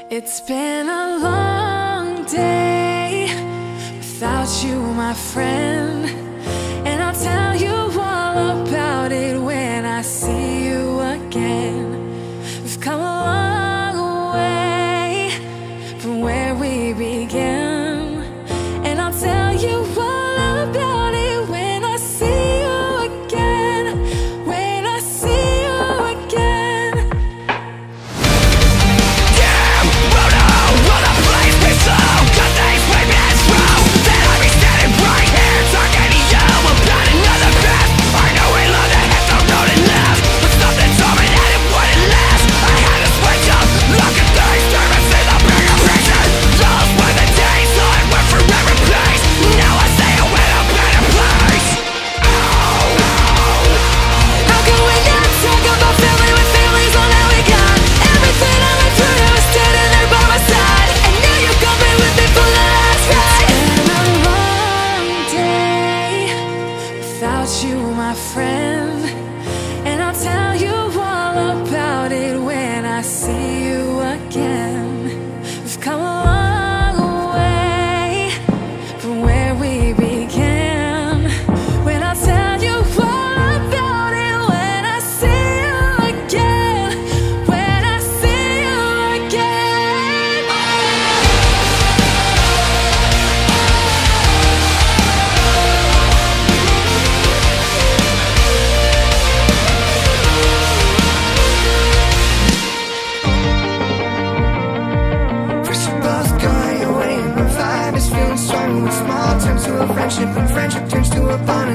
It's been a long day without you, my friend, and I'll tell you all about it when I see you again. We've come a long way from where we began, and I'll tell you all about it when I see you again. When I see you again. Damn, oh no, what a place to slow, 'cause these women's through. Then I'll be standing right here talking to you about another path. I know we love to hit the road and laugh, but something told me that it wouldn't last. I had to switch up, look at things, turn and see the bigger picture. Those were the days, so I went forever place. Now I say I went a better place. How can we not talk about family when family's all that we got? Everything I went through, you were standing there by my side, and now you're coming with me for the last ride. It's been a long day without you, my friend, and I'll tell you all about it when I see you again. We've come a long way from where we began. When I tell you all about it when I see you again. When I see you again. First we're both going away and the vibe is feeling strong. With small turns to a friendship, and friendship turns to a bond.